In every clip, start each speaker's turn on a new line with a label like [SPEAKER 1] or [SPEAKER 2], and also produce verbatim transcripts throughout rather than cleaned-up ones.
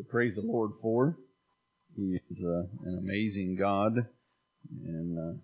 [SPEAKER 1] praise the Lord for. He is uh, an amazing God, and uh,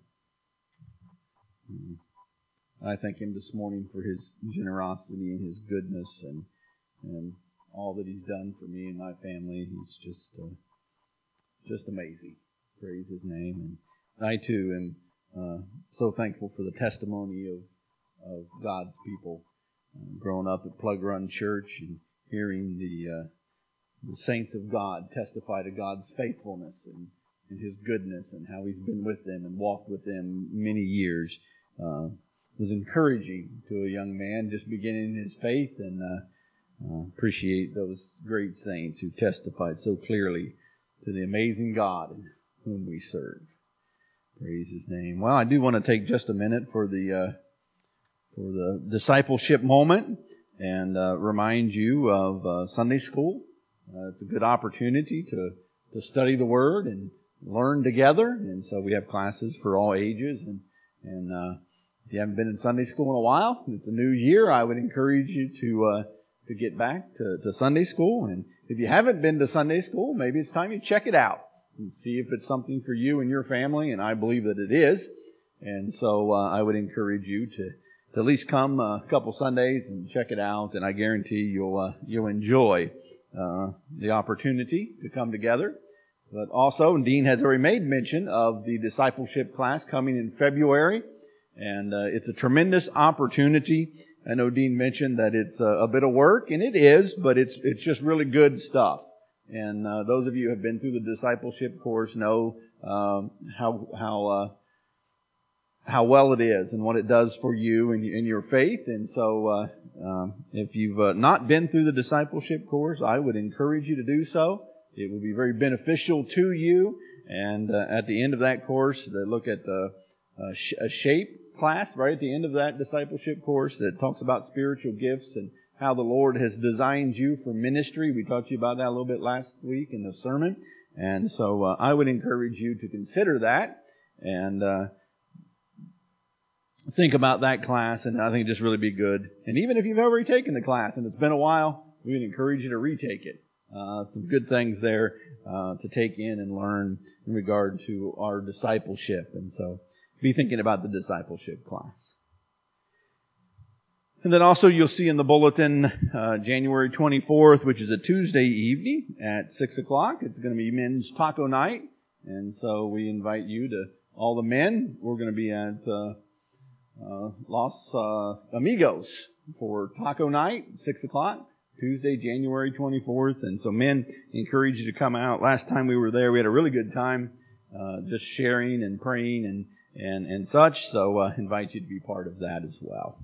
[SPEAKER 1] I thank Him this morning for His generosity and His goodness and and all that He's done for me and my family. He's just uh, just amazing. Praise His name. And I too am uh, so thankful for the testimony of of God's people. Uh, growing up at Plug Run Church and hearing the uh, the saints of God testify to God's faithfulness and, and His goodness and how He's been with them and walked with them many years uh, was encouraging to a young man just beginning his faith, and uh, uh, appreciate those great saints who testified so clearly to the amazing God whom we serve. Praise His name. Well, I do want to take just a minute for the uh, for the discipleship moment and uh, remind you of uh, Sunday school. Uh, it's a good opportunity to, to study the Word and learn together. And so we have classes for all ages. And, and uh, if you haven't been in Sunday school in a while, it's a new year, I would encourage you to uh, to get back to, to Sunday school. And if you haven't been to Sunday school, maybe it's time you check it out and see if it's something for you and your family. And I believe that it is. And so uh, I would encourage you to, to at least come a couple Sundays and check it out. And I guarantee you'll uh, you'll enjoy Uh, the opportunity to come together. But also, Dean has already made mention of the discipleship class coming in February, and uh, it's a tremendous opportunity. I know Dean mentioned that it's a, a bit of work, and it is, but it's it's just really good stuff. And uh, those of you who have been through the discipleship course know um, how how uh, how well it is and what it does for you and in your faith. And so uh, um, if you've uh, not been through the discipleship course, I would encourage you to do so. It will be very beneficial to you. And uh, at the end of that course, they look at uh, a, sh- a shape class right at the end of that discipleship course that talks about spiritual gifts and how the Lord has designed you for ministry. We talked to you about that a little bit last week in the sermon. And so uh, I would encourage you to consider that and uh think about that class, and I think it'd just really be good. And even if you've already taken the class and it's been a while, we would encourage you to retake it. Uh, some good things there uh, to take in and learn in regard to our discipleship. And so be thinking about the discipleship class. And then also you'll see in the bulletin uh, January twenty-fourth, which is a Tuesday evening at six o'clock. It's going to be men's taco night. And so we invite you to, all the men, we're going to be at Uh, Uh, Los uh, Amigos for taco night, six o'clock, Tuesday, January twenty-fourth. And so men, encourage you to come out. Last time we were there, we had a really good time uh, just sharing and praying and, and, and such. So I uh, invite you to be part of that as well.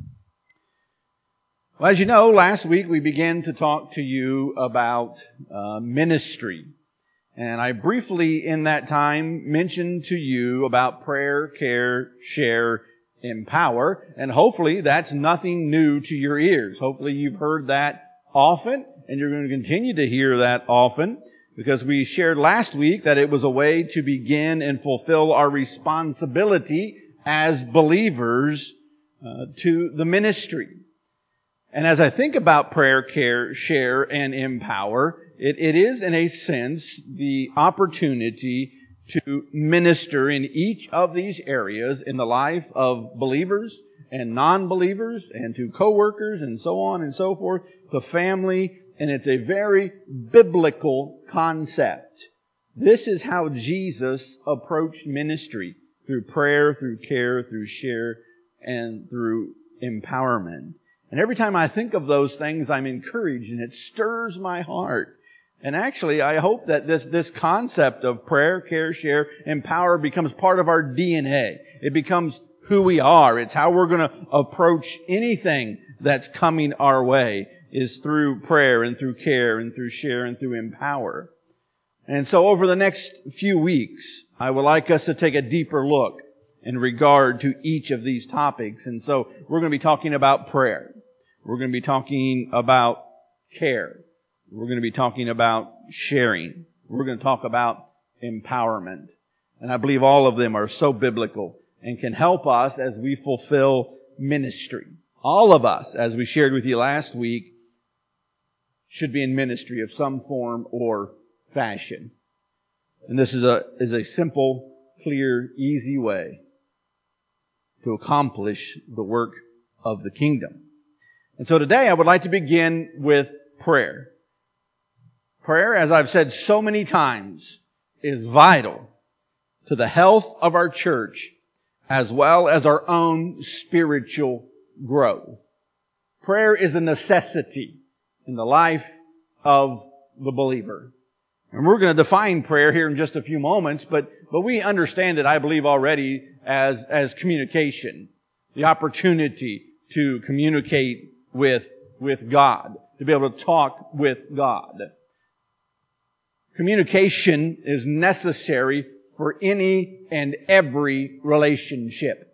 [SPEAKER 1] Well, as you know, last week we began to talk to you about uh, ministry. And I briefly in that time mentioned to you about prayer, care, share, empower, and hopefully that's nothing new to your ears. Hopefully you've heard that often, and you're going to continue to hear that often, because we shared last week that it was a way to begin and fulfill our responsibility as believers uh, to the ministry. And as I think about prayer, care, share, and empower, it, it is in a sense the opportunity to minister in each of these areas in the life of believers and non-believers and to co-workers and so on and so forth, to family. And it's a very biblical concept. This is how Jesus approached ministry, through prayer, through care, through share, and through empowerment. And every time I think of those things, I'm encouraged, and it stirs my heart. And actually, I hope that this, this concept of prayer, care, share, empower becomes part of our D N A. It becomes who we are. It's how we're going to approach anything that's coming our way, is through prayer and through care and through share and through empower. And so over the next few weeks, I would like us to take a deeper look in regard to each of these topics. And so we're going to be talking about prayer. We're going to be talking about care. We're going to be talking about sharing. We're going to talk about empowerment. And I believe all of them are so biblical and can help us as we fulfill ministry. All of us, as we shared with you last week, should be in ministry of some form or fashion. And this is a, is a simple, clear, easy way to accomplish the work of the kingdom. And so today I would like to begin with prayer. Prayer, as I've said so many times, is vital to the health of our church as well as our own spiritual growth. Prayer is a necessity in the life of the believer. And we're going to define prayer here in just a few moments, but, but we understand it, I believe, already as, as communication. The opportunity to communicate with, with God. To be able to talk with God. Communication is necessary for any and every relationship.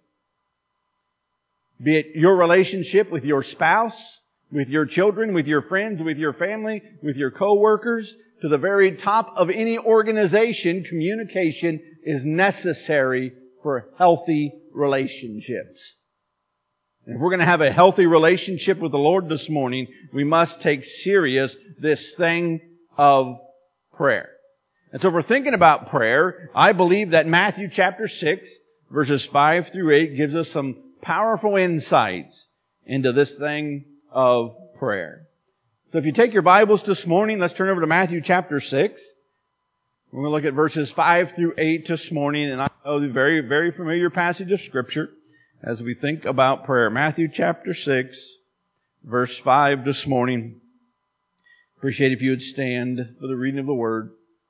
[SPEAKER 1] Be it your relationship with your spouse, with your children, with your friends, with your family, with your co-workers, to the very top of any organization, communication is necessary for healthy relationships. And if we're going to have a healthy relationship with the Lord this morning, we must take serious this thing of prayer. And so if we're thinking about prayer, I believe that Matthew chapter six, verses five through eight, gives us some powerful insights into this thing of prayer. So if you take your Bibles this morning, let's turn over to Matthew chapter six. We're going to look at verses five through eight this morning, and I know the very, very familiar passage of Scripture as we think about prayer. Matthew chapter six, verse five this morning. Appreciate if you would stand for the reading of the Word.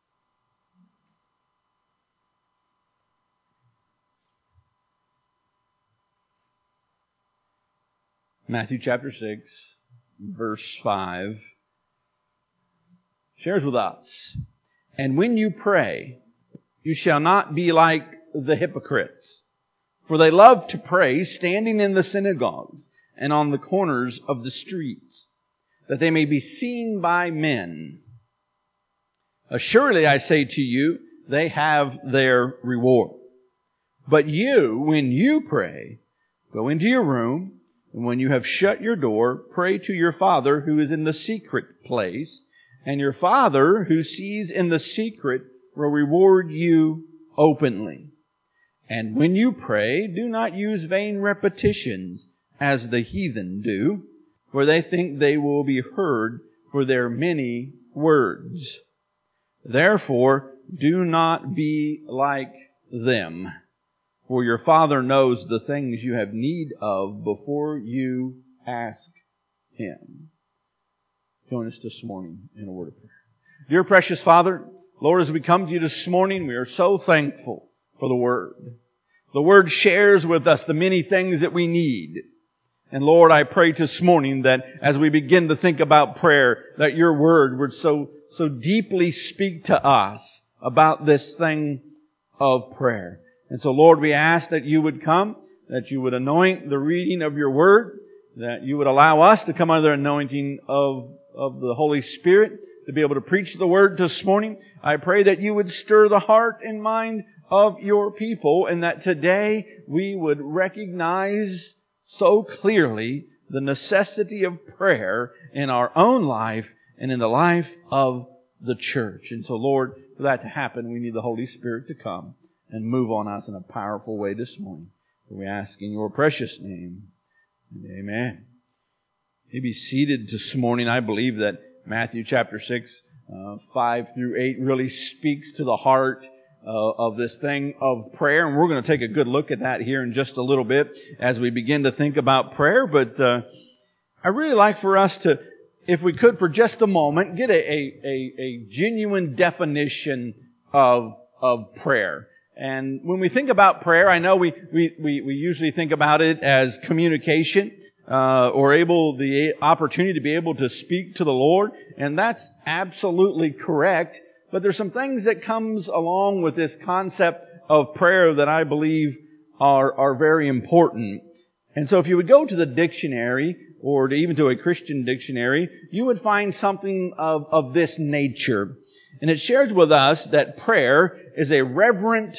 [SPEAKER 1] Matthew chapter six, verse five, shares with us, "And when you pray, you shall not be like the hypocrites, for they love to pray standing in the synagogues and on the corners of the streets, that they may be seen by men. Assuredly, I say to you, they have their reward. But you, when you pray, go into your room, and when you have shut your door, pray to your Father who is in the secret place, and your Father who sees in the secret will reward you openly. And when you pray, do not use vain repetitions as the heathen do, for they think they will be heard for their many words. Therefore, do not be like them. For your Father knows the things you have need of before you ask Him." Join us this morning in a word of prayer. Dear precious Father, Lord, as we come to you this morning, we are so thankful for the Word. The Word shares with us the many things that we need. And Lord, I pray this morning that as we begin to think about prayer, that your Word would so, so deeply speak to us about this thing of prayer. And so, Lord, we ask that you would come, that you would anoint the reading of your Word, that you would allow us to come under the anointing of, of the Holy Spirit to be able to preach the Word this morning. I pray that you would stir the heart and mind of your people, and that today we would recognize so clearly the necessity of prayer in our own life and in the life of the church. And so, Lord, for that to happen, we need the Holy Spirit to come and move on us in a powerful way this morning. We ask in your precious name. And amen. You be seated this morning. I believe that Matthew chapter six, uh, five through eight really speaks to the heart uh, of this thing of prayer. And we're going to take a good look at that here in just a little bit as we begin to think about prayer. But uh, I really like for us to, if we could for just a moment, get a, a, a, a genuine definition of, of prayer. And when we think about prayer, I know we, we, we, we usually think about it as communication, uh, or able, the opportunity to be able to speak to the Lord. And that's absolutely correct. But there's some things that comes along with this concept of prayer that I believe are, are very important. And so if you would go to the dictionary, or to even to a Christian dictionary, you would find something of, of this nature. And it shares with us that prayer is a reverent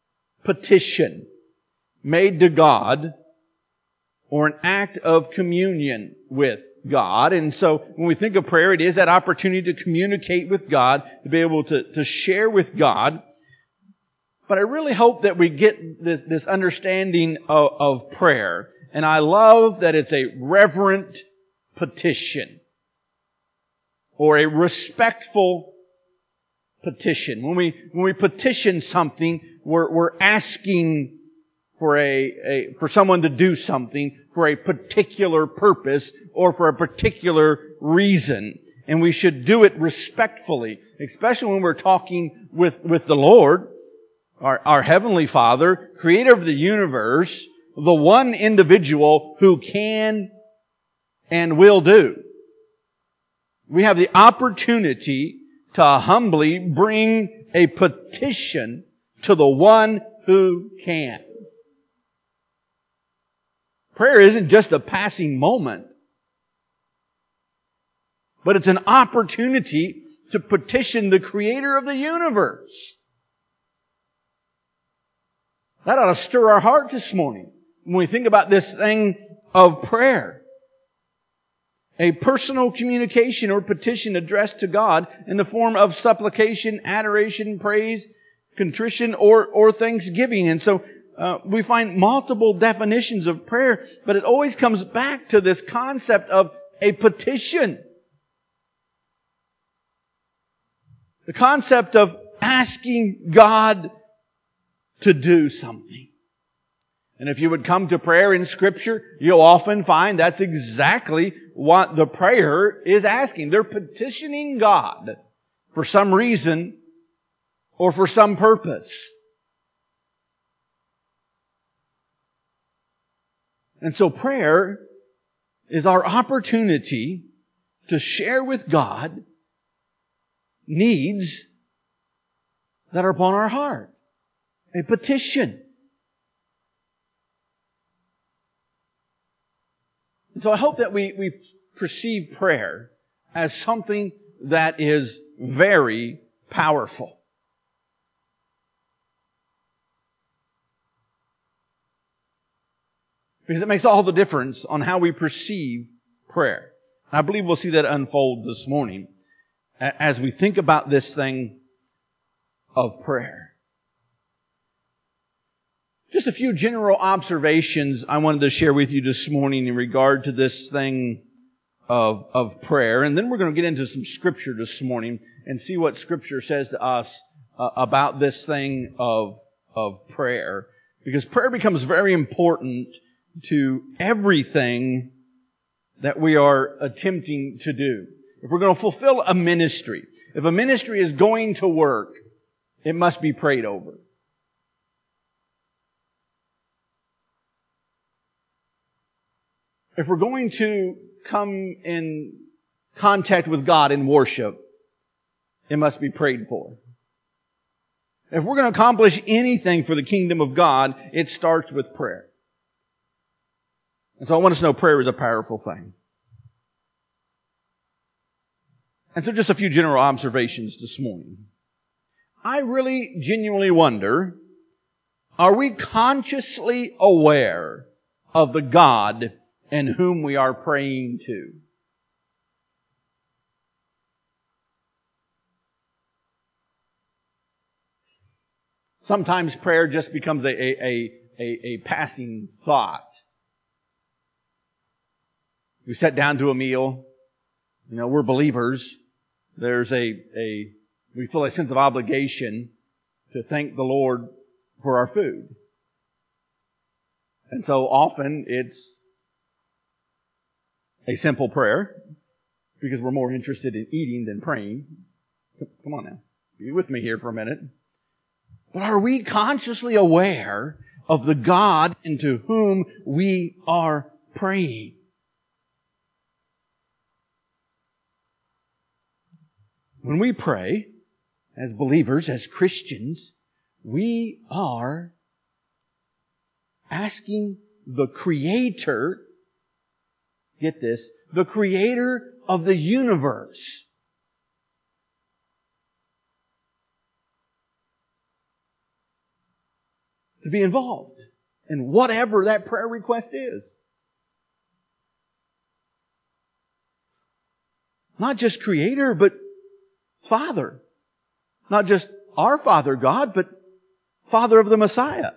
[SPEAKER 1] petition made to God or an act of communion with God. And so when we think of prayer, it is that opportunity to communicate with God, to be able to, to share with God. But I really hope that we get this, this understanding of, of prayer. And I love that it's a reverent petition or a respectful petition. When we, when we petition something, we're, we're asking for a, a, for someone to do something for a particular purpose or for a particular reason. And we should do it respectfully, especially when we're talking with, with the Lord, our, our Heavenly Father, Creator of the universe, the one individual who can and will do. We have the opportunity to humbly bring a petition to the one who can. Prayer isn't just a passing moment, but it's an opportunity to petition the Creator of the universe. That ought to stir our heart this morning when we think about this thing of prayer. A personal communication or petition addressed to God in the form of supplication, adoration, praise, contrition, or, or thanksgiving. And so uh, we find multiple definitions of prayer, but it always comes back to this concept of a petition. The concept of asking God to do something. And if you would come to prayer in Scripture, you'll often find that's exactly what the prayer is asking. They're petitioning God for some reason or for some purpose. And so prayer is our opportunity to share with God needs that are upon our heart. A petition. And so I hope that we, we perceive prayer as something that is very powerful. Because it makes all the difference on how we perceive prayer. I believe we'll see that unfold this morning as we think about this thing of prayer. Just a few general observations I wanted to share with you this morning in regard to this thing of, of prayer. And then we're going to get into some Scripture this morning and see what Scripture says to us uh, about this thing of, of prayer. Because prayer becomes very important to everything that we are attempting to do. If we're going to fulfill a ministry, if a ministry is going to work, it must be prayed over. If we're going to come in contact with God in worship, it must be prayed for. If we're going to accomplish anything for the kingdom of God, it starts with prayer. And so I want us to know prayer is a powerful thing. And so just a few general observations this morning. I really genuinely wonder, are we consciously aware of the God in whom we are praying to? Sometimes prayer just becomes a, a, a, a passing thought. We sit down to a meal. You know, we're believers. There's a, a, we feel a sense of obligation to thank the Lord for our food. And so often it's a simple prayer because we're more interested in eating than praying. Come on now. Be with me here for a minute. But are we consciously aware of the God into whom we are praying? When we pray, as believers, as Christians, we are asking the Creator, get this, the Creator of the universe to be involved in whatever that prayer request is. Not just Creator, but Father. Not just our Father God, but Father of the Messiah.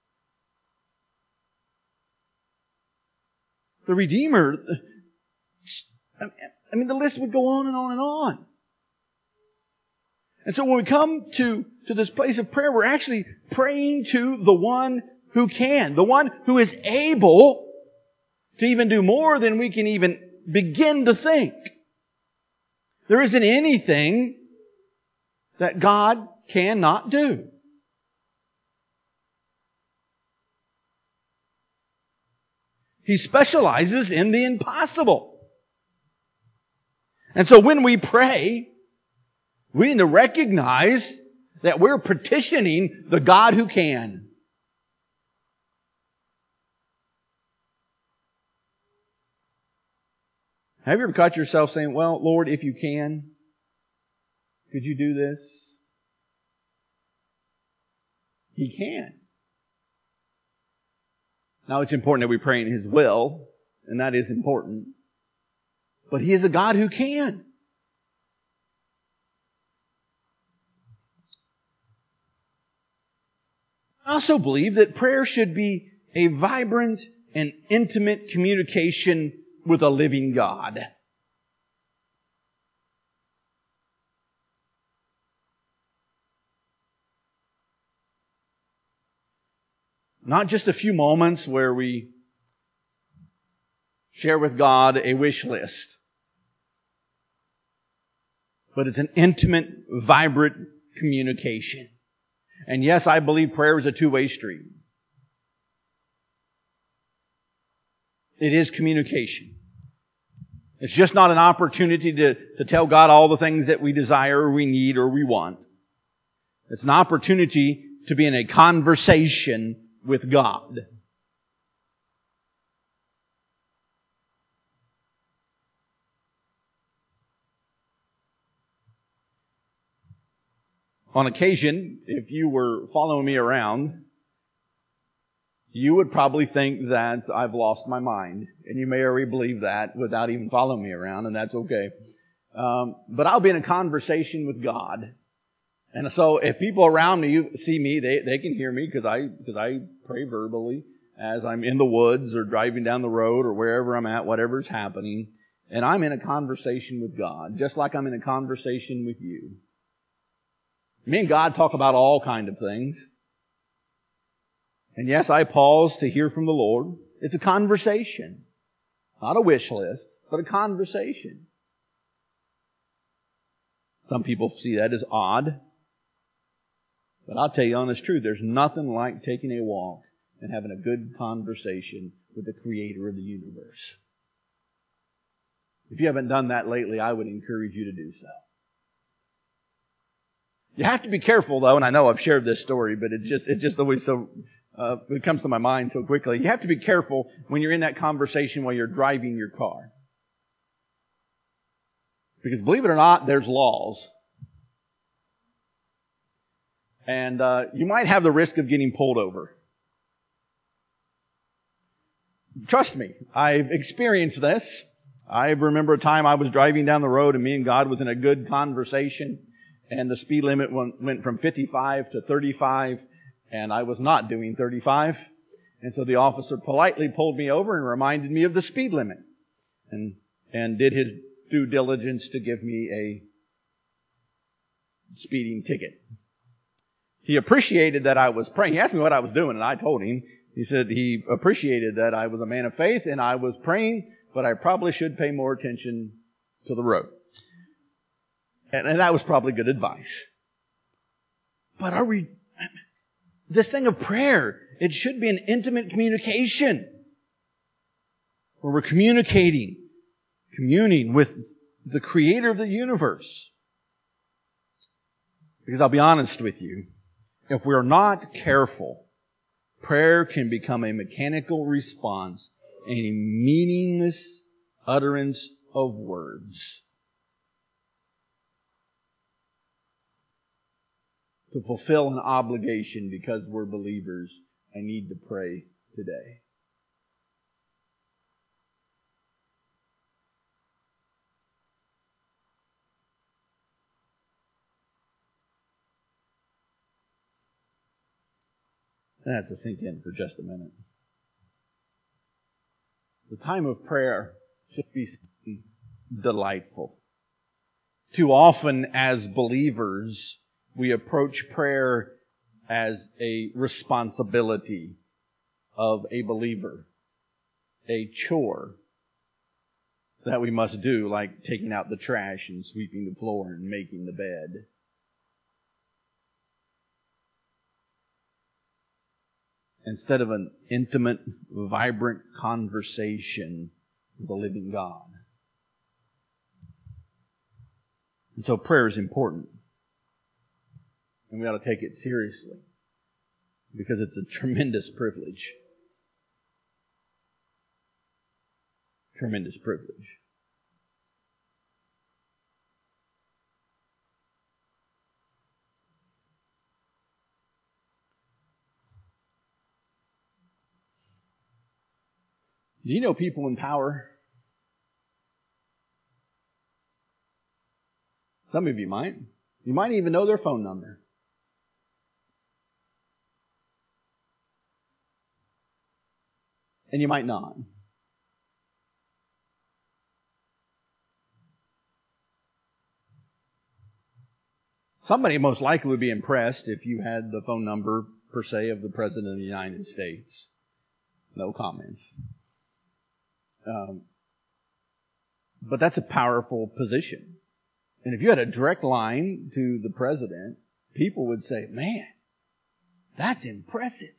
[SPEAKER 1] The Redeemer. I mean, the list would go on and on and on. And so when we come to, to this place of prayer, we're actually praying to the one who can, the one who is able to even do more than we can even begin to think. There isn't anything that God cannot do. He specializes in the impossible. And so when we pray, we need to recognize that we're petitioning the God who can. Have you ever caught yourself saying, well, Lord, if you can, could you do this? He can. Now, it's important that we pray in His will, and that is important. But He is a God who can. I also believe that prayer should be a vibrant and intimate communication with a living God. Not just a few moments where we share with God a wish list, but it's an intimate, vibrant communication. And yes, I believe prayer is a two-way street. It is communication. It's just not an opportunity to, to tell God all the things that we desire or we need or we want. It's an opportunity to be in a conversation with God. On occasion, if you were following me around, you would probably think that I've lost my mind. And you may already believe that without even following me around, and that's okay. Um, but I'll be in a conversation with God. And so if people around me see me, they, they can hear me because I, because I pray verbally as I'm in the woods or driving down the road or wherever I'm at, whatever's happening. And I'm in a conversation with God, just like I'm in a conversation with you. Me and God talk about all kinds of things. And yes, I pause to hear from the Lord. It's a conversation. Not a wish list, but a conversation. Some people see that as odd. But I'll tell you honest truth, there's nothing like taking a walk and having a good conversation with the Creator of the universe. If you haven't done that lately, I would encourage you to do so. You have to be careful, though, and I know I've shared this story, but it's just it's just always so uh, it comes to my mind so quickly. You have to be careful when you're in that conversation while you're driving your car, because believe it or not, there's laws, and uh, you might have the risk of getting pulled over. Trust me, I've experienced this. I remember a time I was driving down the road, and me and God was in a good conversation. And the speed limit went from fifty-five to thirty-five, and I was not doing thirty-five. And so the officer politely pulled me over and reminded me of the speed limit, and and did his due diligence to give me a speeding ticket. He appreciated that I was praying. He asked me what I was doing, and I told him. He said he appreciated that I was a man of faith and I was praying, but I probably should pay more attention to the road. And, and that was probably good advice. But are we, this thing of prayer, it should be an intimate communication where we're communicating, communing with the Creator of the universe. Because I'll be honest with you, if we're not careful, prayer can become a mechanical response and a meaningless utterance of words. To fulfill an obligation because we're believers, I need to pray today. That has to sink in for just a minute. The time of prayer should be delightful. Too often as believers, we approach prayer as a responsibility of a believer, a chore that we must do, like taking out the trash and sweeping the floor and making the bed. Instead of an intimate, vibrant conversation with the living God. And so prayer is important. And we ought to take it seriously. Because it's a tremendous privilege. Tremendous privilege. Do you know people in power? Some of you might. You might even know their phone number. And you might not. Somebody most likely would be impressed if you had the phone number, per se, of the President of the United States. No comments. Um, but that's a powerful position. And if you had a direct line to the President, people would say, man, that's impressive.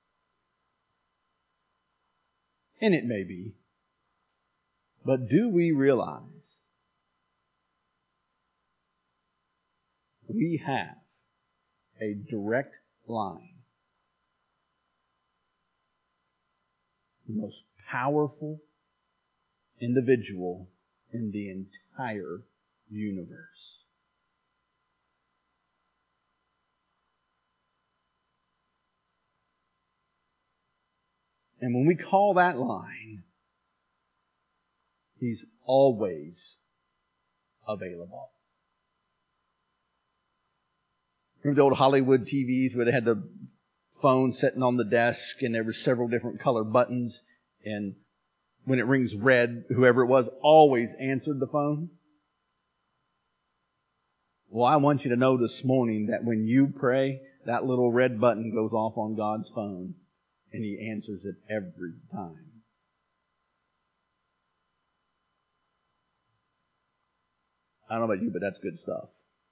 [SPEAKER 1] And it may be. But do we realize we have a direct line? The most powerful individual in the entire universe. And when we call that line, He's always available. Remember the old Hollywood T Vs where they had the phone sitting on the desk and there were several different color buttons, and when it rings red, whoever it was always answered the phone? Well, I want you to know this morning that when you pray, that little red button goes off on God's phone and He answers it every time. I don't know about you, but that's good stuff.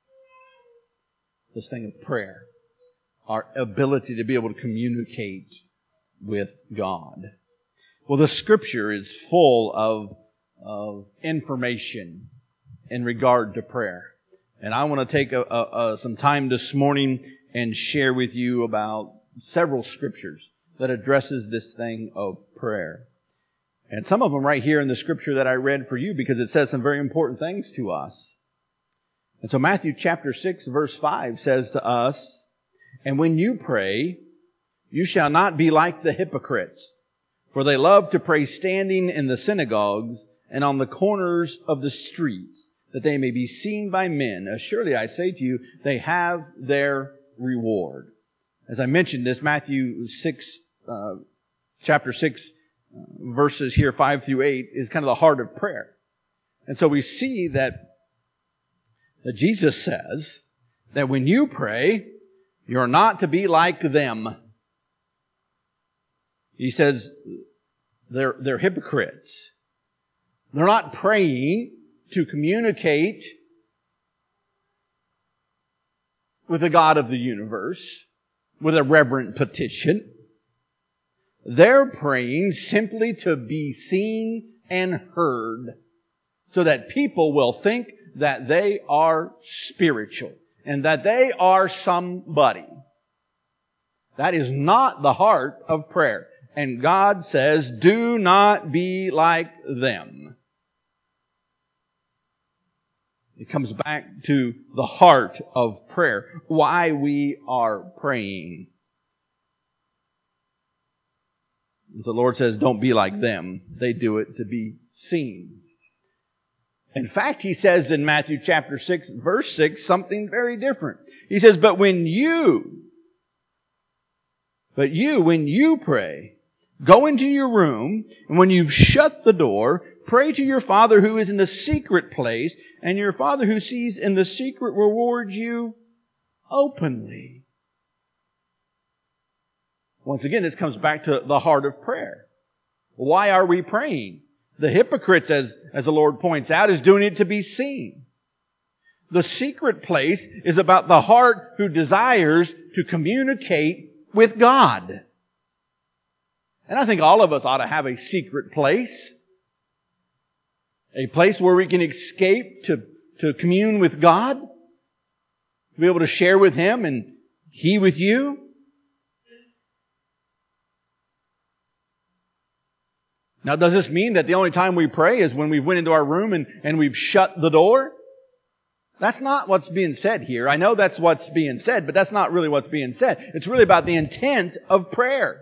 [SPEAKER 1] This thing of prayer. Our ability to be able to communicate with God. Well, the Scripture is full of, of information in regard to prayer. And I want to take a, a, a, some time this morning and share with you about several Scriptures that addresses this thing of prayer. And some of them right here in the Scripture that I read for you, because it says some very important things to us. And so Matthew chapter six verse five says to us, "And when you pray, you shall not be like the hypocrites, for they love to pray standing in the synagogues and on the corners of the streets, that they may be seen by men. Surely I say to you, they have their reward." As I mentioned, this Matthew six, uh, chapter six, uh, verses here five through eight is kind of the heart of prayer. And so we see that, that Jesus says that when you pray, you're not to be like them. He says they're, they're hypocrites. They're not praying to communicate with the God of the universe with a reverent petition. They're praying simply to be seen and heard so that people will think that they are spiritual and that they are somebody. That is not the heart of prayer. And God says, do not be like them. It comes back to the heart of prayer, why we are praying. The Lord says, don't be like them. They do it to be seen. In fact, He says in Matthew chapter six, verse six, something very different. He says, but when you But you, when you pray, go into your room, and when you've shut the door, pray to your Father who is in the secret place, and your Father who sees in the secret rewards you openly. Once again, this comes back to the heart of prayer. Why are we praying? The hypocrites, as, as the Lord points out, is doing it to be seen. The secret place is about the heart who desires to communicate with God. And I think all of us ought to have a secret place. A place where we can escape to, to commune with God. To be able to share with Him and He with you. Now, does this mean that the only time we pray is when we've went into our room and, and we've shut the door? That's not what's being said here. I know that's what's being said, but that's not really what's being said. It's really about the intent of prayer.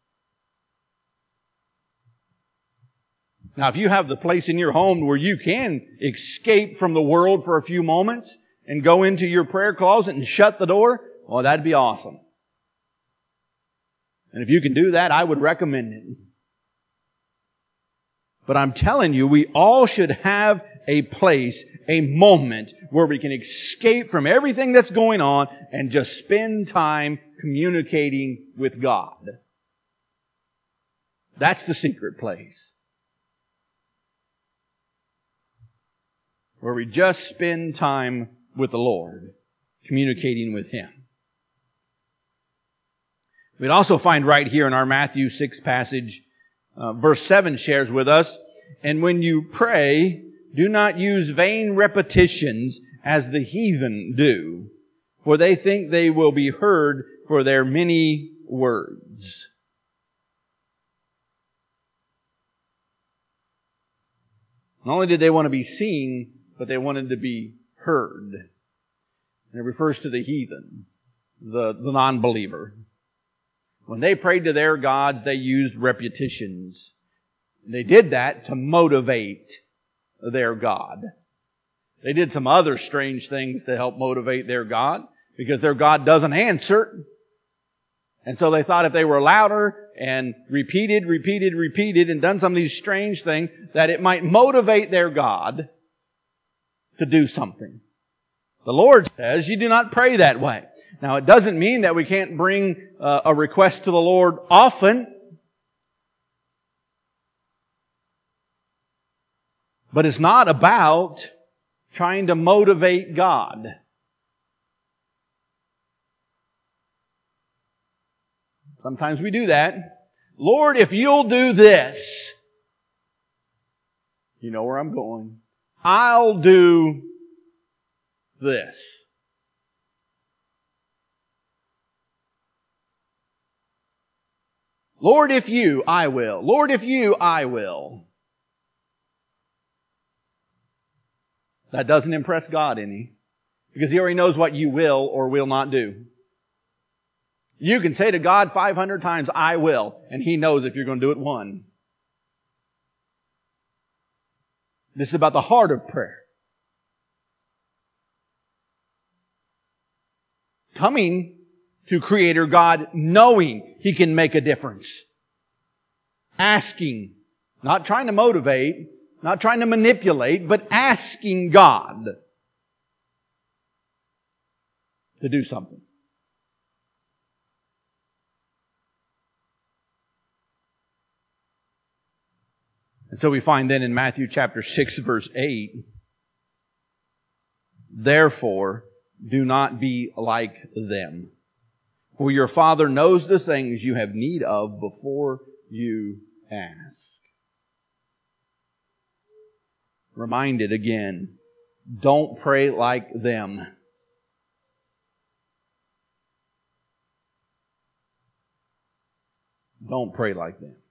[SPEAKER 1] Now, if you have the place in your home where you can escape from the world for a few moments and go into your prayer closet and shut the door, well, that'd be awesome. And if you can do that, I would recommend it. But I'm telling you, we all should have a place, a moment where we can escape from everything that's going on and just spend time communicating with God. That's the secret place. Where we just spend time with the Lord, communicating with Him. We'd also find right here in our Matthew six passage, uh, verse seven shares with us, and when you pray, do not use vain repetitions as the heathen do, for they think they will be heard for their many words. Not only did they want to be seen, but they wanted to be heard. And it refers to the heathen, the, the non-believer. When they prayed to their gods, they used repetitions. They did that to motivate their God. They did some other strange things to help motivate their God, because their God doesn't answer. And so they thought if they were louder and repeated, repeated, repeated, and done some of these strange things, that it might motivate their God to do something. The Lord says you do not pray that way. Now, it doesn't mean that we can't bring uh, a request to the Lord often. But it's not about trying to motivate God. Sometimes we do that. Lord, if you'll do this, you know where I'm going. I'll do this. Lord, if you, I will. Lord, if you, I will. That doesn't impress God any, because He already knows what you will or will not do. You can say to God five hundred times, I will, and He knows if you're going to do it one. This is about the heart of prayer. Coming to Creator God knowing He can make a difference. Asking, not trying to motivate, not trying to manipulate, but asking God to do something. And so we find then in Matthew chapter six verse eight, therefore, do not be like them. For your Father knows the things you have need of before you ask. Reminded again, don't pray like them. Don't pray like them.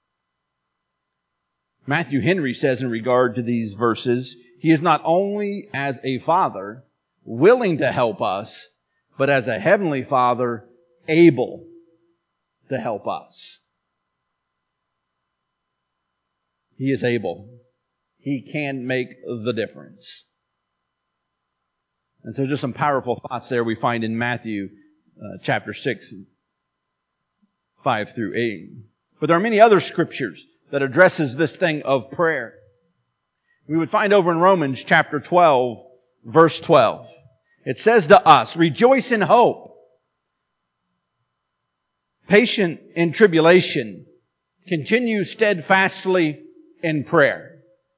[SPEAKER 1] Matthew Henry says in regard to these verses, He is not only as a Father willing to help us, but as a Heavenly Father able to help us. He is able. He can make the difference. And so just some powerful thoughts there we find in Matthew uh, chapter six. five through eight. But there are many other scriptures that addresses this thing of prayer. We would find over in Romans chapter twelve, verse twelve. It says to us, rejoice in hope, patient in tribulation, continue steadfastly in prayer.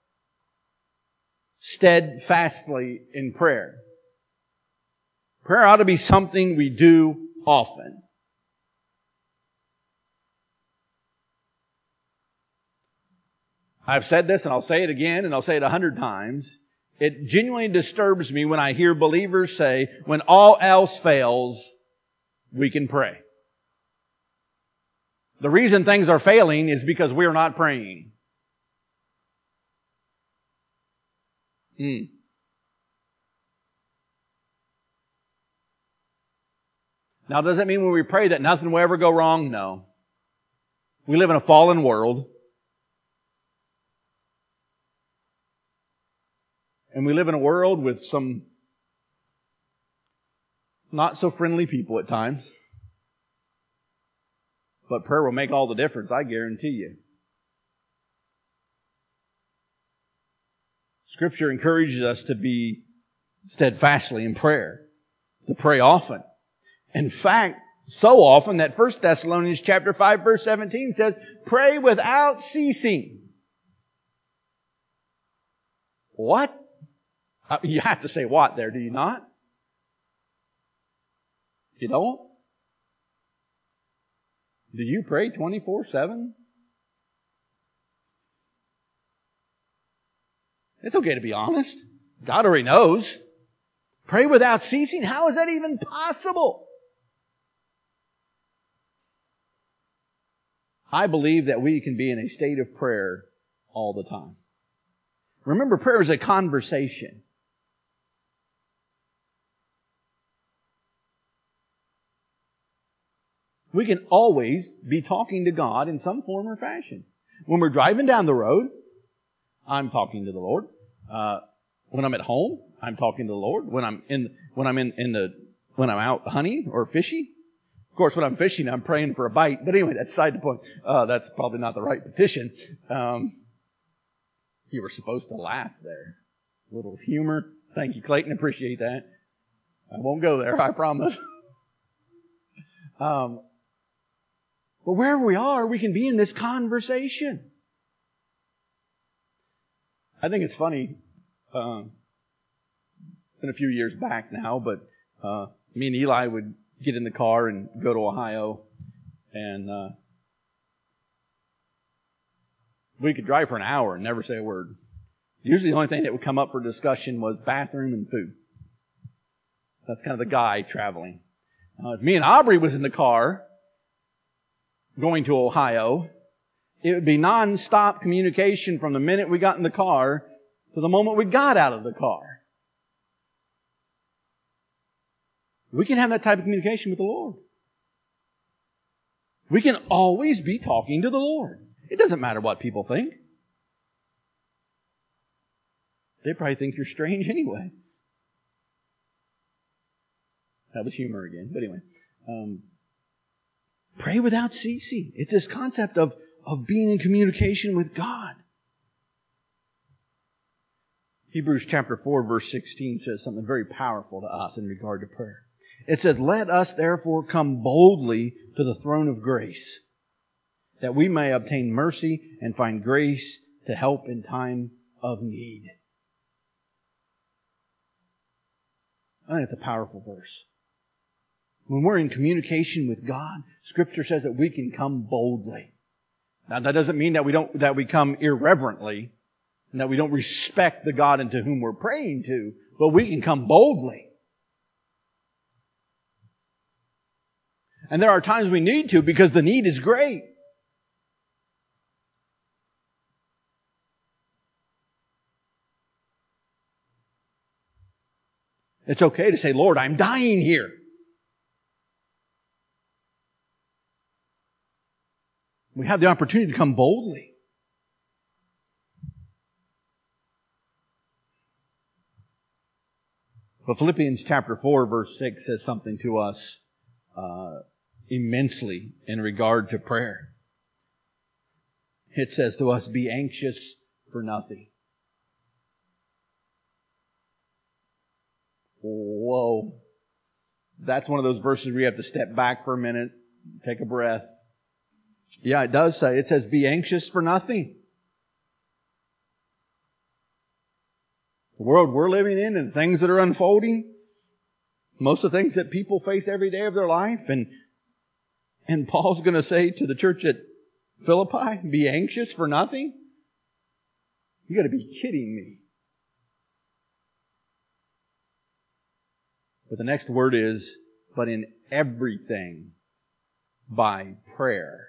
[SPEAKER 1] Steadfastly in prayer. Prayer ought to be something we do often. I've said this and I'll say it again and I'll say it a hundred times. It genuinely disturbs me when I hear believers say, when all else fails, we can pray. The reason things are failing is because we're not praying. Hmm. Now, does that mean when we pray that nothing will ever go wrong? No. We live in a fallen world. And we live in a world with some not so friendly people at times. But prayer will make all the difference, I guarantee you. Scripture encourages us to be steadfastly in prayer, to pray often. In fact, so often that First Thessalonians chapter five verse seventeen says, pray without ceasing. What? You have to say what there, do you not? You don't? Do you pray twenty-four seven? It's okay to be honest. God already knows. Pray without ceasing? How is that even possible? I believe that we can be in a state of prayer all the time. Remember, prayer is a conversation. We can always be talking to God in some form or fashion. When we're driving down the road, I'm talking to the Lord. Uh, when I'm at home, I'm talking to the Lord. When I'm in, when I'm in, in the, when I'm out hunting or fishing. Of course, when I'm fishing, I'm praying for a bite. But anyway, that's side the point. Uh, that's probably not the right petition. Um, you were supposed to laugh there. A little humor. Thank you, Clayton. Appreciate that. I won't go there. I promise. Um, But wherever we are, we can be in this conversation. I think it's funny. Uh, it's been a few years back now, but uh, me and Eli would get in the car and go to Ohio, and uh, we could drive for an hour and never say a word. Usually the only thing that would come up for discussion was bathroom and food. That's kind of the guy traveling. Uh, if me and Aubrey was in the car going to Ohio, it would be non-stop communication from the minute we got in the car to the moment we got out of the car. We can have that type of communication with the Lord. We can always be talking to the Lord. It doesn't matter what people think. They probably think you're strange anyway. That was humor again. But anyway. Um, pray without ceasing. It's this concept of, of being in communication with God. Hebrews chapter four verse sixteen says something very powerful to us in regard to prayer. It says, let us therefore come boldly to the throne of grace, that we may obtain mercy and find grace to help in time of need. I think it's a powerful verse. When we're in communication with God, Scripture says that we can come boldly. Now that doesn't mean that we don't, that we come irreverently, and that we don't respect the God into whom we're praying to, but we can come boldly. And there are times we need to because the need is great. It's okay to say, Lord, I'm dying here. We have the opportunity to come boldly. But Philippians chapter four verse six says something to us uh, immensely in regard to prayer. It says to us, be anxious for nothing. Whoa. That's one of those verses where you have to step back for a minute, take a breath. Yeah, it does say, it says, be anxious for nothing. The world we're living in and things that are unfolding, most of the things that people face every day of their life, and and Paul's going to say to the church at Philippi, be anxious for nothing? You got to be kidding me. But the next word is, but in everything by prayer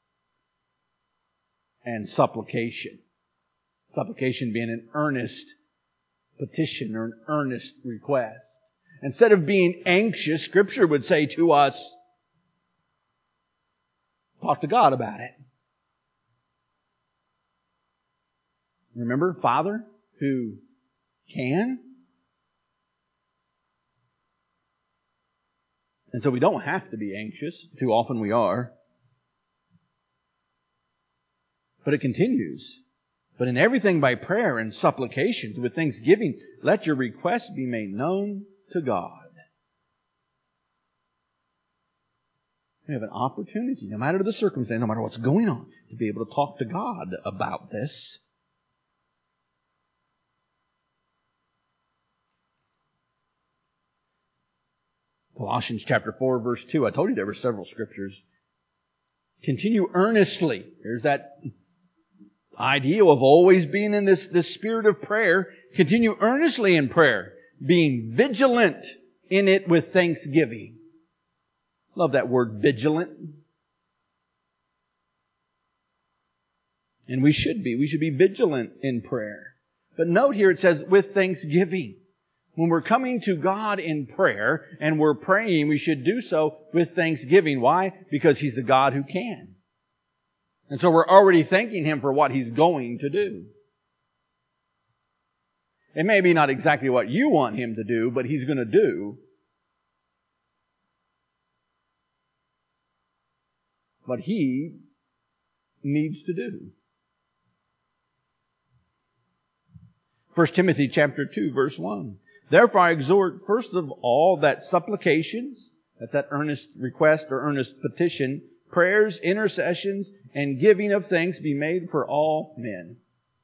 [SPEAKER 1] and supplication. Supplication being an earnest petition or an earnest request. Instead of being anxious, Scripture would say to us, talk to God about it. Remember, Father who can. And so we don't have to be anxious. Too often we are. But it continues. But in everything by prayer and supplications with thanksgiving, let your requests be made known to God. We have an opportunity, no matter the circumstance, no matter what's going on, to be able to talk to God about this. Colossians chapter four, verse two. I told you there were several scriptures. Continue earnestly. There's that idea of always being in this, this spirit of prayer. Continue earnestly in prayer, being vigilant in it with thanksgiving. Love that word, vigilant. And we should be. We should be vigilant in prayer. But note here it says, with thanksgiving. When we're coming to God in prayer and we're praying, we should do so with thanksgiving. Why? Because He's the God who can. And so we're already thanking Him for what He's going to do. It may be not exactly what you want Him to do, but He's going to do what He needs to do. First Timothy chapter two, verse one. Therefore I exhort, first of all, that supplications, that's that earnest request or earnest petition, prayers, intercessions, and giving of thanks be made for all men.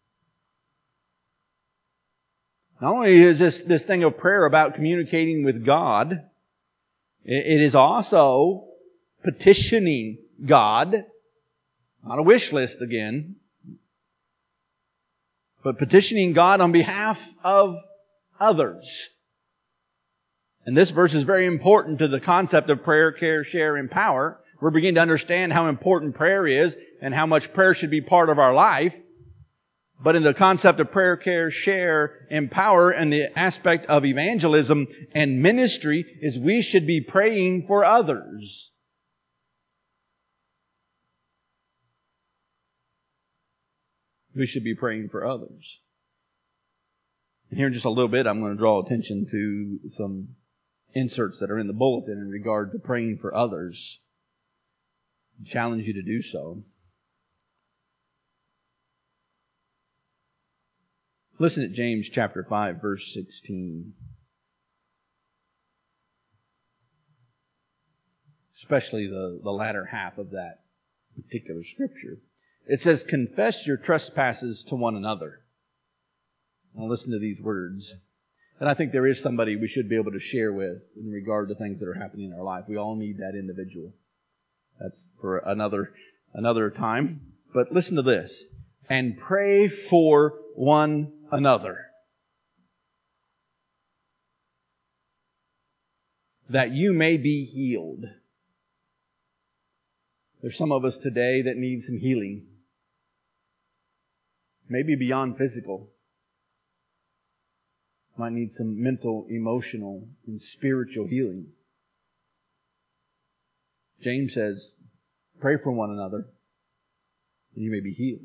[SPEAKER 1] Not only is this, this thing of prayer about communicating with God, it is also petitioning God, not a wish list again, but petitioning God on behalf of others. And this verse is very important to the concept of prayer, care, share, and power. We're beginning to understand how important prayer is and how much prayer should be part of our life. But in the concept of prayer, care, share, and power, and the aspect of evangelism and ministry is we should be praying for others. We should be praying for others. And here in just a little bit, I'm going to draw attention to some inserts that are in the bulletin in regard to praying for others. I challenge you to do so. Listen at James chapter five, verse sixteen. Especially the, the latter half of that particular scripture. It says, confess your trespasses to one another. Now listen to these words. And I think there is somebody we should be able to share with in regard to things that are happening in our life. We all need that individual. That's for another, another time. But listen to this. And pray for one another, that you may be healed. There's some of us today that need some healing. Maybe beyond physical. Might need some mental, emotional, and spiritual healing. James says, pray for one another, and you may be healed.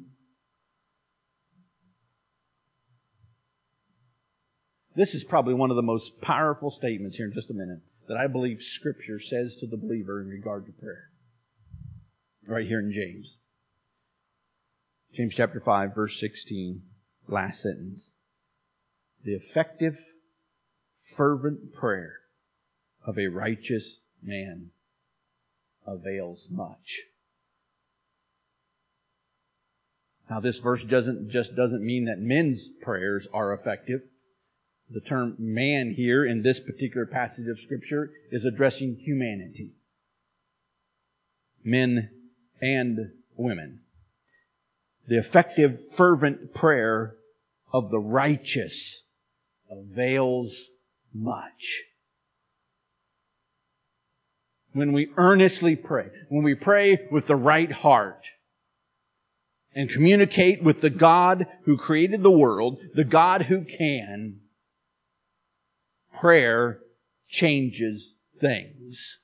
[SPEAKER 1] This is probably one of the most powerful statements here in just a minute. that I believe Scripture says to the believer in regard to prayer. Right here in James. James chapter five, verse sixteen, last sentence. The effective, fervent prayer of a righteous man avails much. Now this verse doesn't just doesn't mean that men's prayers are effective. The term man here in this particular passage of Scripture is addressing humanity. Men and women. The effective, fervent prayer of the righteous avails much. When we earnestly pray, when we pray with the right heart, and communicate with the God who created the world, the God who can, prayer changes things.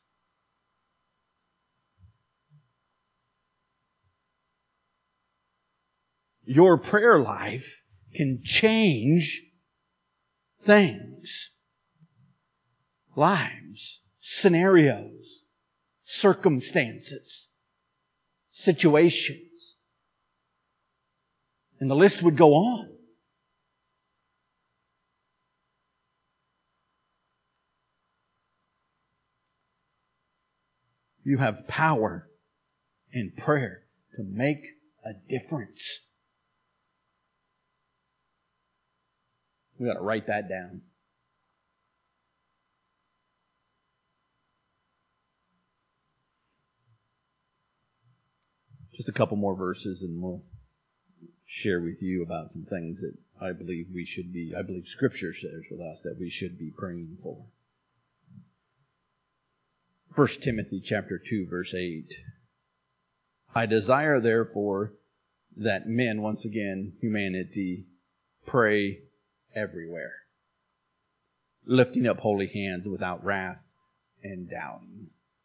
[SPEAKER 1] Your prayer life can change things. Lives, scenarios, circumstances, situations. And the list would go on. You have power in prayer to make a difference. We got to write that down. Just a couple more verses and we'll share with you about some things that I believe we should be, I believe Scripture shares with us that we should be praying for. First Timothy chapter two, verse eight. I desire therefore that men, once again, humanity, pray everywhere, lifting up holy hands without wrath and doubting.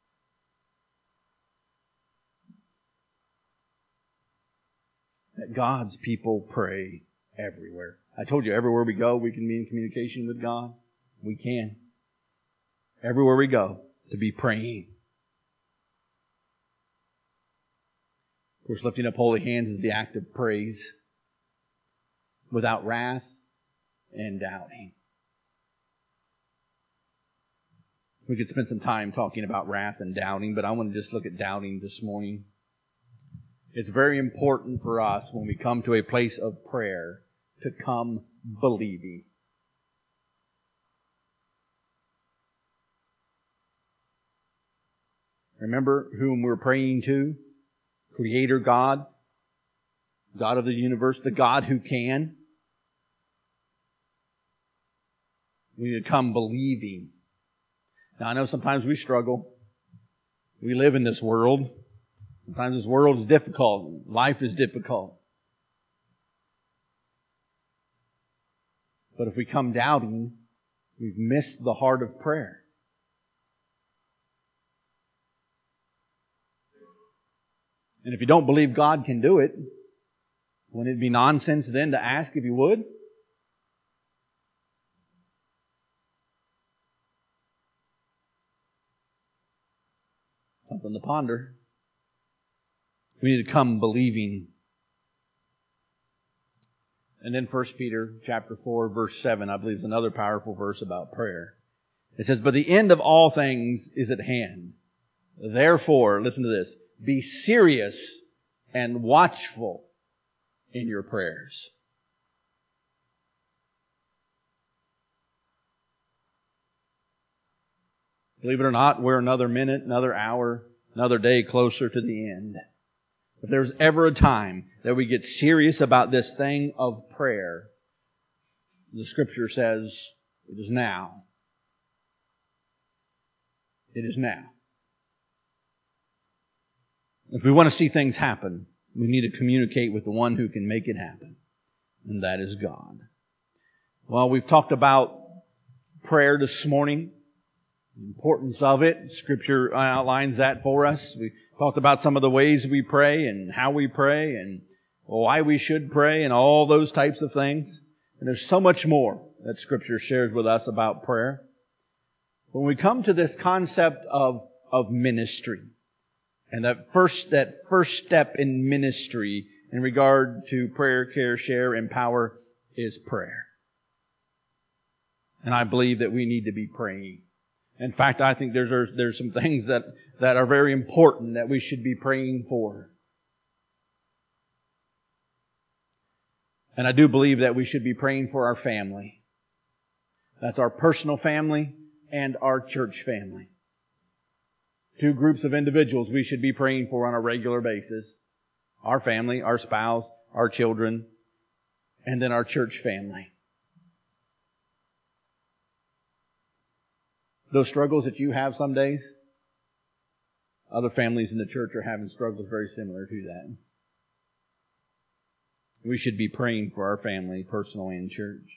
[SPEAKER 1] That God's people pray everywhere. I told you, everywhere we go, we can be in communication with God. We can. Everywhere we go, to be praying. Of course, lifting up holy hands is the act of praise without wrath and doubting. We could spend some time talking about wrath and doubting, but I want to just look at doubting this morning. It's very important for us when we come to a place of prayer to come believing. Remember whom we're praying to? Creator God, God of the universe, the God who can. We need to come believing. Now I know sometimes we struggle. We live in this world. Sometimes this world is difficult. Life is difficult. But if we come doubting, we've missed the heart of prayer. And if you don't believe God can do it, wouldn't it be nonsense then to ask if He would? Something to ponder. We need to come believing. And then First Peter chapter four, verse seven, I believe is another powerful verse about prayer. It says, but the end of all things is at hand. Therefore, listen to this, be serious and watchful in your prayers. Believe it or not, we're another minute, another hour, another day closer to the end. If there's ever a time that we get serious about this thing of prayer, the Scripture says it is now. It is now. If we want to see things happen, we need to communicate with the one who can make it happen, and that is God. Well, we've talked about prayer this morning, the importance of it. Scripture outlines that for us. We talked about some of the ways we pray and how we pray and why we should pray and all those types of things. And there's so much more that Scripture shares with us about prayer. When we come to this concept of, of ministry, and that first, that first step in ministry in regard to prayer, care, share, empower is prayer. And I believe that we need to be praying. In fact, I think there's, there's, there's some things that, that are very important that we should be praying for. And I do believe that we should be praying for our family. That's our personal family and our church family. Two groups of individuals we should be praying for on a regular basis. Our family, our spouse, our children, and then our church family. Those struggles that you have some days, other families in the church are having struggles very similar to that. We should be praying for our family, personally, and church.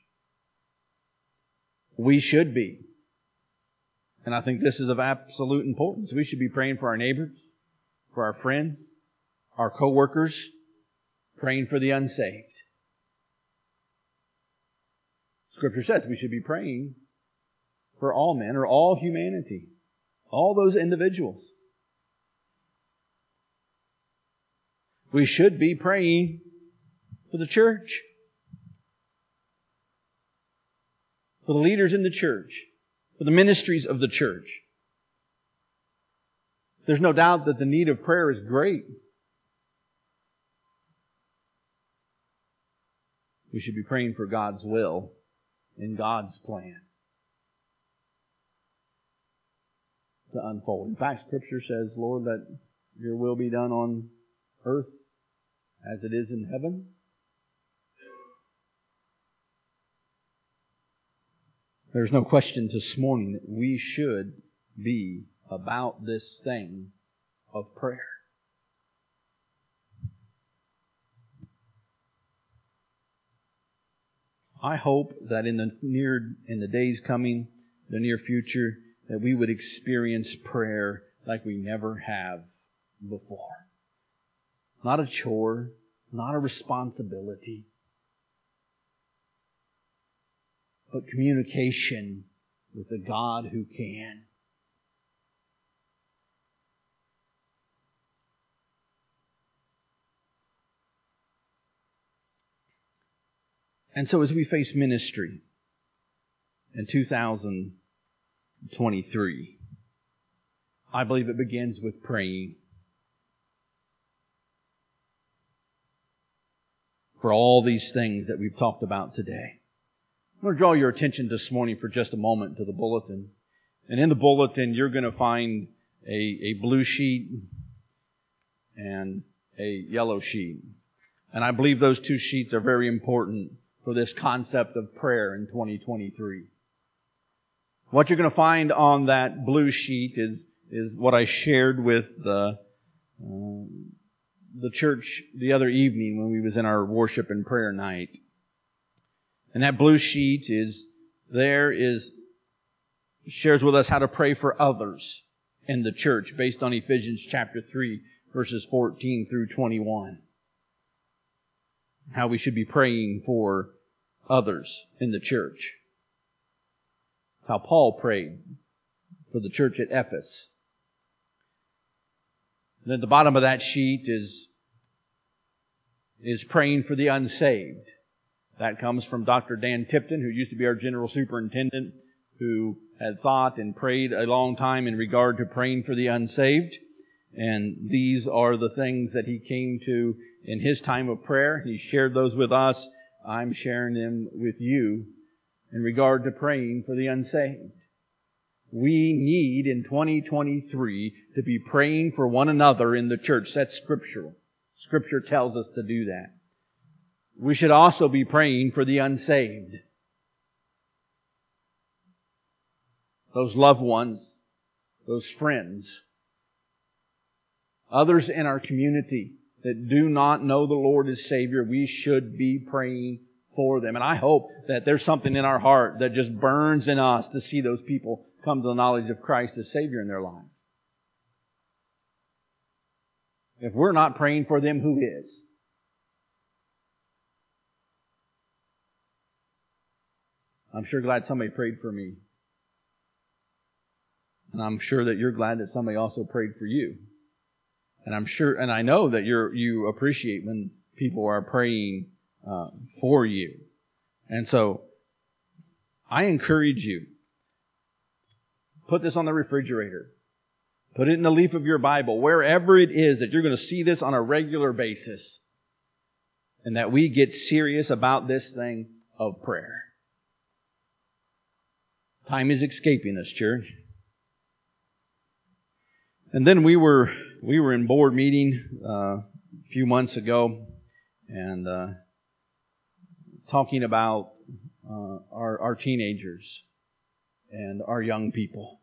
[SPEAKER 1] We should be. And I think this is of absolute importance. We should be praying for our neighbors, for our friends, our co-workers, praying for the unsaved. Scripture says we should be praying for all men or all humanity, all those individuals. We should be praying for the church, for the leaders in the church, for the ministries of the church. There's no doubt that the need of prayer is great. We should be praying for God's will and God's plan to unfold. In fact, Scripture says, Lord, let your will be done on earth as it is in heaven. There's no question this morning that we should be about this thing of prayer. I hope that in the near, in the days coming, the near future, that we would experience prayer like we never have before. Not a chore, not a responsibility, but communication with the God who can. And so as we face ministry in two thousand twenty-three, I believe it begins with praying for all these things that we've talked about today. I want to draw your attention this morning for just a moment to the bulletin. And in the bulletin, you're going to find a, a blue sheet and a yellow sheet. And I believe those two sheets are very important for this concept of prayer in twenty twenty-three. What you're going to find on that blue sheet is, is what I shared with the, uh, the church the other evening when we was in our worship and prayer night. And that blue sheet is there is shares with us how to pray for others in the church based on Ephesians chapter three, verses fourteen through twenty-one. How we should be praying for others in the church. How Paul prayed for the church at Ephesus. And at the bottom of that sheet is, is praying for the unsaved. That comes from Doctor Dan Tipton, who used to be our general superintendent, who had thought and prayed a long time in regard to praying for the unsaved. And these are the things that he came to in his time of prayer. He shared those with us. I'm sharing them with you in regard to praying for the unsaved. We need in twenty twenty-three to be praying for one another in the church. That's scriptural. Scripture tells us to do that. We should also be praying for the unsaved. Those loved ones, those friends, others in our community that do not know the Lord as Savior, we should be praying for them. And I hope that there's something in our heart that just burns in us to see those people come to the knowledge of Christ as Savior in their life. If we're not praying for them, who is? I'm sure glad somebody prayed for me. And I'm sure that you're glad that somebody also prayed for you. And I'm sure, and I know that you're, you appreciate when people are praying uh, for you. And so, I encourage you, put this on the refrigerator. Put it in the leaf of your Bible, wherever it is that you're going to see this on a regular basis. And that we get serious about this thing of prayer. Time is escaping us, church. And then we were we were in board meeting uh, a few months ago, and uh, talking about uh, our our teenagers and our young people,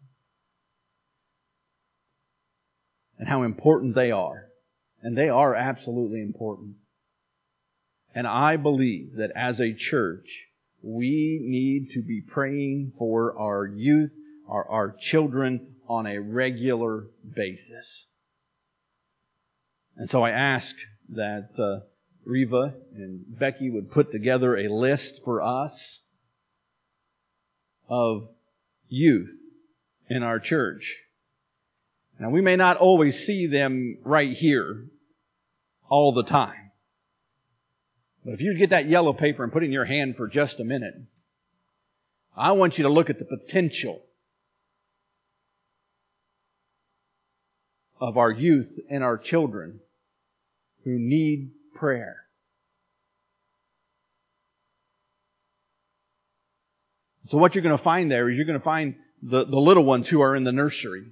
[SPEAKER 1] and how important they are, and they are absolutely important. And I believe that as a church, we need to be praying for our youth, our our children, on a regular basis. And so I asked that uh, Reva and Becky would put together a list for us of youth in our church. Now, we may not always see them right here all the time. But if you get that yellow paper and put it in your hand for just a minute, I want you to look at the potential of our youth and our children who need prayer. So what you're going to find there is you're going to find the, the little ones who are in the nursery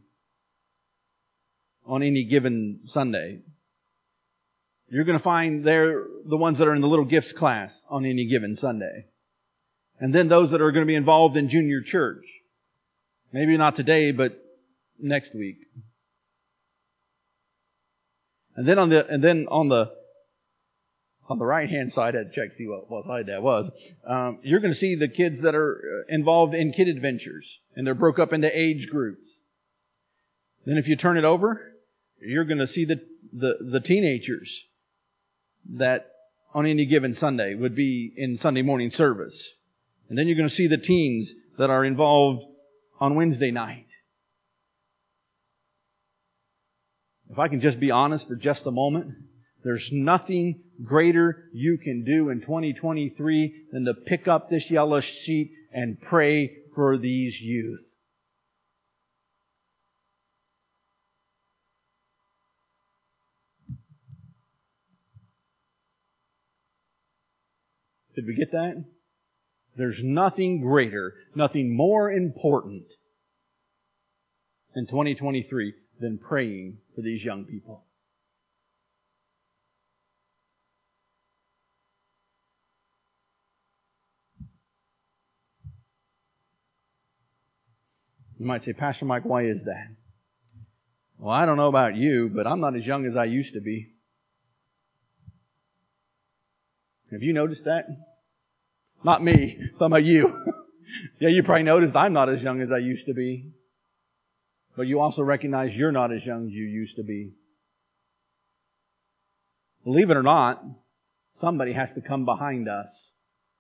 [SPEAKER 1] on any given Sunday. You're going to find there the ones that are in the little gifts class on any given Sunday. And then those that are going to be involved in junior church. Maybe not today, but next week. And then on the and then on the on the right hand side, I had to check see what, what side that was. Um, you're going to see the kids that are involved in kid adventures, and they're broke up into age groups. Then if you turn it over, you're going to see the the, the teenagers that on any given Sunday would be in Sunday morning service. And then you're going to see the teens that are involved on Wednesday night. If I can just be honest for just a moment, there's nothing greater you can do in twenty twenty-three than to pick up this yellow sheet and pray for these youth. Did we get that? There's nothing greater, nothing more important in twenty twenty-three than praying for these young people. You might say, Pastor Mike, why is that? Well, I don't know about you, but I'm not as young as I used to be. Have you noticed that? Not me, but about you. Yeah, you probably noticed I'm not as young as I used to be. But you also recognize you're not as young as you used to be. Believe it or not, somebody has to come behind us.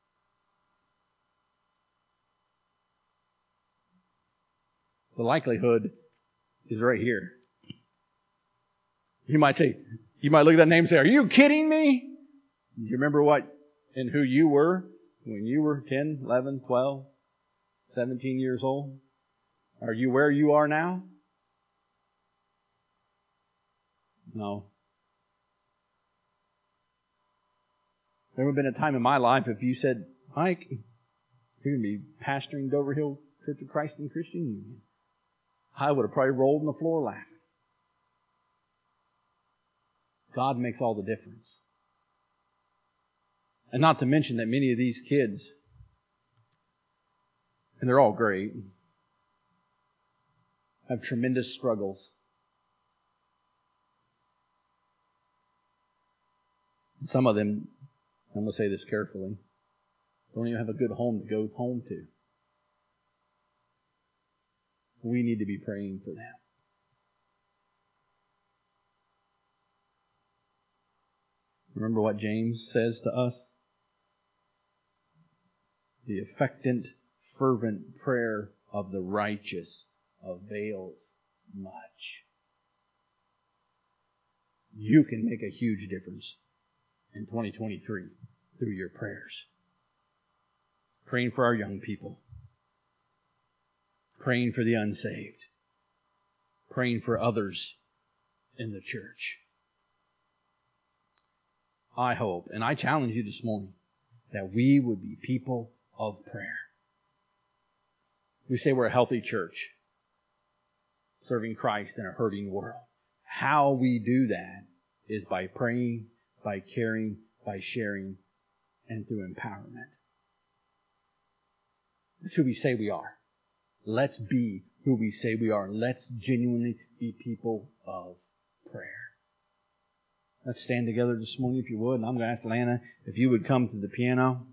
[SPEAKER 1] The likelihood is right here. You might say, you might look at that name and say, are you kidding me? Do you remember what and who you were when you were ten, eleven, twelve, seventeen years old? Are you where you are now? No. There would have been a time in my life if you said, Mike, you're going to be pastoring Dover Hill Church of Christ and Christian Union, I would have probably rolled on the floor laughing. God makes all the difference. And not to mention that many of these kids, and they're all great, have tremendous struggles. And some of them, I'm going to say this carefully, don't even have a good home to go home to. We need to be praying for them. Remember what James says to us? The effective, fervent prayer of the righteous avails much. You can make a huge difference in twenty twenty-three through your prayers. Praying for our young people. Praying for the unsaved. Praying for others in the church. I hope, and I challenge you this morning, that we would be people of prayer. We say we're a healthy church, serving Christ in a hurting world. How we do that is by praying, by caring, by sharing, and through empowerment. That's who we say we are. Let's be who we say we are. Let's genuinely be people of prayer. Let's stand together this morning if you would. And I'm going to ask Lana if you would come to the piano.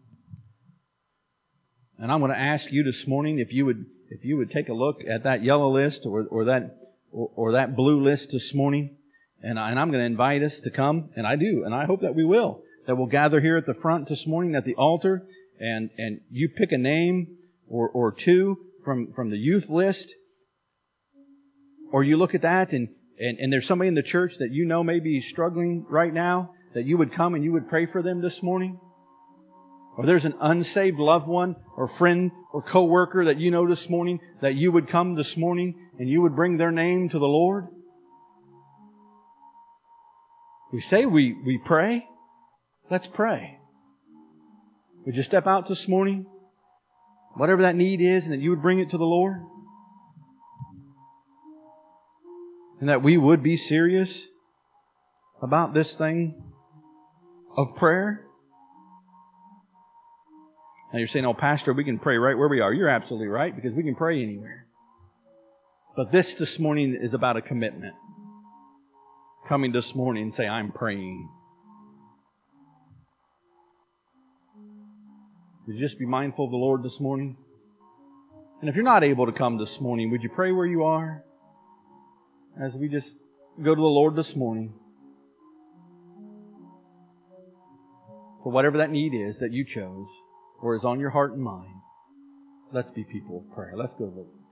[SPEAKER 1] And I'm going to ask you this morning if you would if you would take a look at that yellow list or, or that or, or that blue list this morning. And, I, and I'm going to invite us to come. And I do. And I hope that we will. That we'll gather here at the front this morning at the altar. And, and you pick a name or, or two from, from the youth list. Or you look at that and, and, and there's somebody in the church that you know may be struggling right now. That you would come and you would pray for them this morning. Or there's an unsaved loved one or friend or coworker that you know this morning that you would come this morning and you would bring their name to the Lord. We say we, we pray. Let's pray. Would you step out this morning? Whatever that need is, and that you would bring it to the Lord. And that we would be serious about this thing of prayer. Now you're saying, oh, Pastor, we can pray right where we are. You're absolutely right, because we can pray anywhere. But this this morning is about a commitment. Coming this morning and say, I'm praying. Would you just be mindful of the Lord this morning? And if you're not able to come this morning, would you pray where you are? As we just go to the Lord this morning. For whatever that need is that you chose, or is on your heart and mind, let's be people of prayer. Let's go to the Lord.